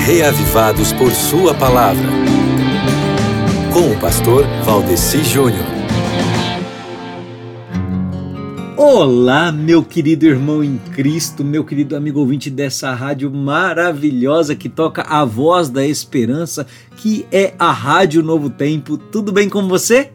Reavivados por Sua Palavra, com o pastor Valdeci Júnior. Olá, meu querido irmão em Cristo, meu querido amigo ouvinte dessa rádio maravilhosa que toca a voz da esperança, que é a Rádio Novo Tempo. Tudo bem com você?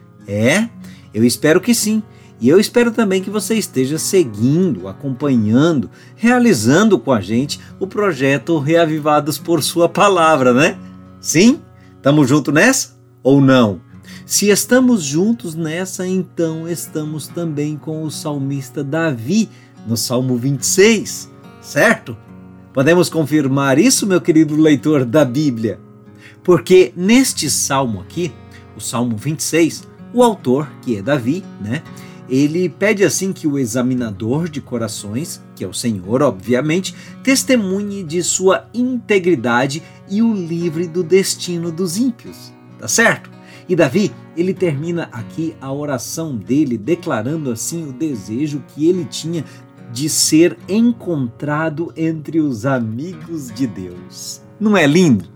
Eu espero que sim. E eu espero também que você esteja seguindo, acompanhando, realizando com a gente o projeto Reavivados por Sua Palavra, né? Sim? Estamos juntos nessa? Ou não? Se estamos juntos nessa, então estamos também com o salmista Davi, no Salmo 26, certo? Podemos confirmar isso, meu querido leitor da Bíblia? Porque neste salmo aqui, o Salmo 26, o autor, que é Davi, né? Ele pede assim que o examinador de corações, que é o Senhor, obviamente, testemunhe de sua integridade e o livre do destino dos ímpios, tá certo? E Davi, ele termina aqui a oração dele declarando assim o desejo que ele tinha de ser encontrado entre os amigos de Deus. Não é lindo?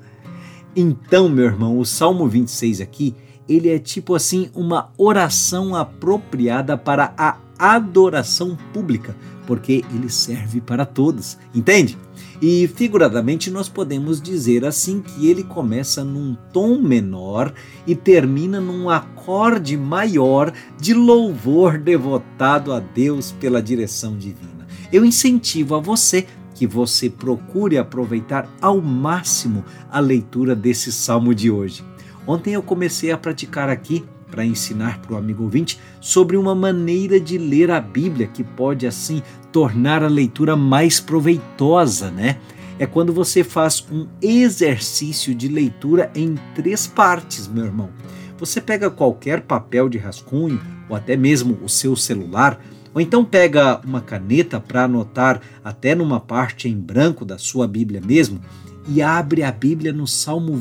Então, meu irmão, o Salmo 26 aqui, ele é tipo assim uma oração apropriada para a adoração pública, porque ele serve para todos, entende? E figuradamente nós podemos dizer assim que ele começa num tom menor e termina num acorde maior de louvor devotado a Deus pela direção divina. Eu incentivo a você que você procure aproveitar ao máximo a leitura desse salmo de hoje. Ontem eu comecei a praticar aqui, para ensinar para o amigo ouvinte, sobre uma maneira de ler a Bíblia que pode, assim, tornar a leitura mais proveitosa, né? É quando você faz um exercício de leitura em 3 partes, meu irmão. Você pega qualquer papel de rascunho, ou até mesmo o seu celular, ou então pega uma caneta para anotar até numa parte em branco da sua Bíblia mesmo, e abre a Bíblia no Salmo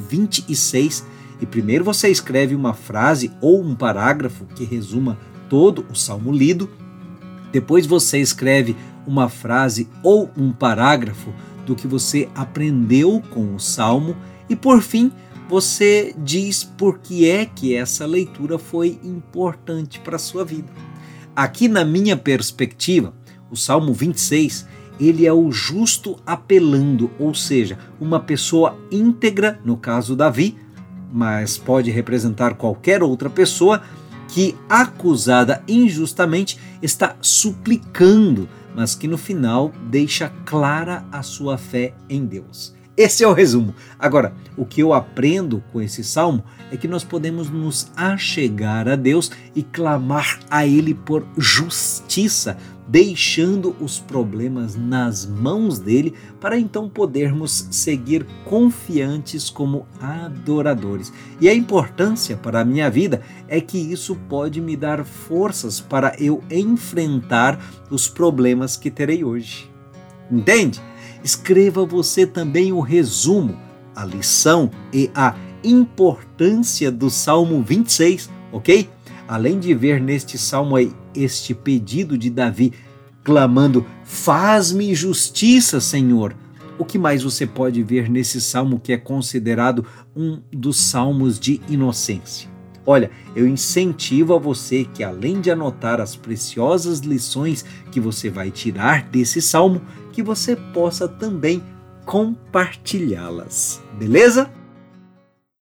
26, e primeiro você escreve uma frase ou um parágrafo que resuma todo o salmo lido. Depois você escreve uma frase ou um parágrafo do que você aprendeu com o salmo. E por fim, você diz por que é que essa leitura foi importante para a sua vida. Aqui na minha perspectiva, o Salmo 26, ele é o justo apelando, ou seja, uma pessoa íntegra, no caso Davi, mas pode representar qualquer outra pessoa que, acusada injustamente, está suplicando, mas que no final deixa clara a sua fé em Deus. Esse é o resumo. Agora, o que eu aprendo com esse salmo é que nós podemos nos achegar a Deus e clamar a Ele por justiça, deixando os problemas nas mãos dele, para então podermos seguir confiantes como adoradores. E a importância para a minha vida é que isso pode me dar forças para eu enfrentar os problemas que terei hoje. Entende? Escreva você também o resumo, a lição e a importância do Salmo 26, ok? Além de ver neste salmo aí este pedido de Davi, clamando, faz-me justiça, Senhor. O que mais você pode ver nesse salmo que é considerado um dos salmos de inocência? Olha, eu incentivo a você que, além de anotar as preciosas lições que você vai tirar desse salmo, que você possa também compartilhá-las, beleza?